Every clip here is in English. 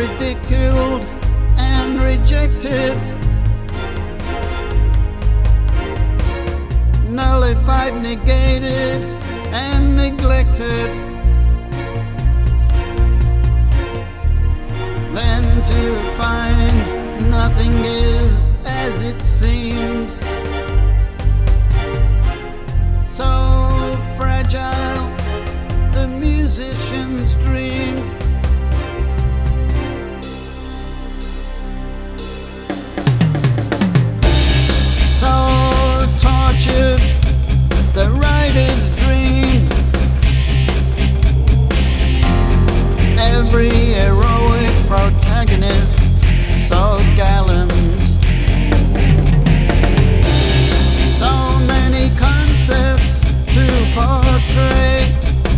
ridiculed and rejected, nullified, negated, and neglected. Then to find nothing is as it seems, so fragile the musician's dream. So tortured the writer's dream. Every heroic protagonist so gallant, so many concepts to portray,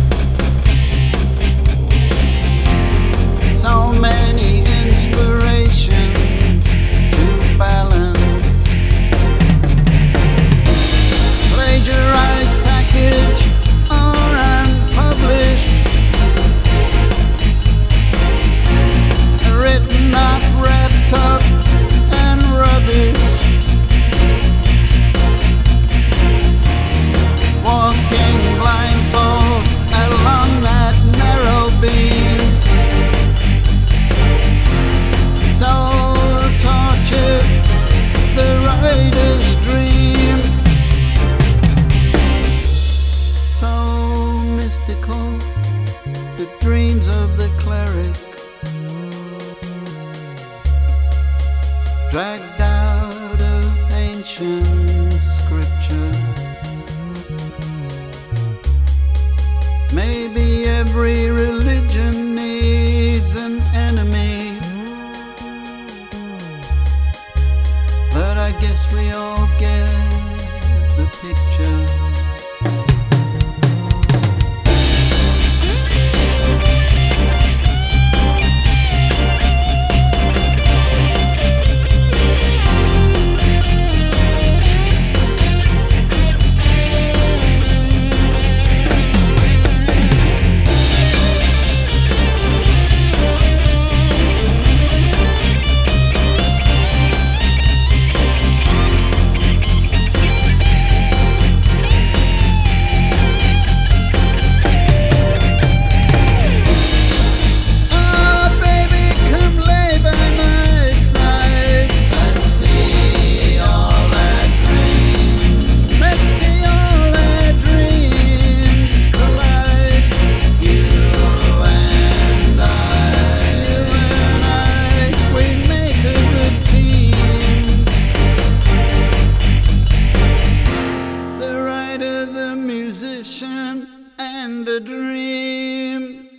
so many inspirations to balance. Plagiarized, package, or unpublished, written up, wrapped up, and rubbish. Walking blindfold along that narrow beam, so tortured the writer's dream, so mystical the dreams of the cleric, dragged out of ancient scripture. Maybe every religion needs an enemy, but I guess we all get the picture. The musician and a dream.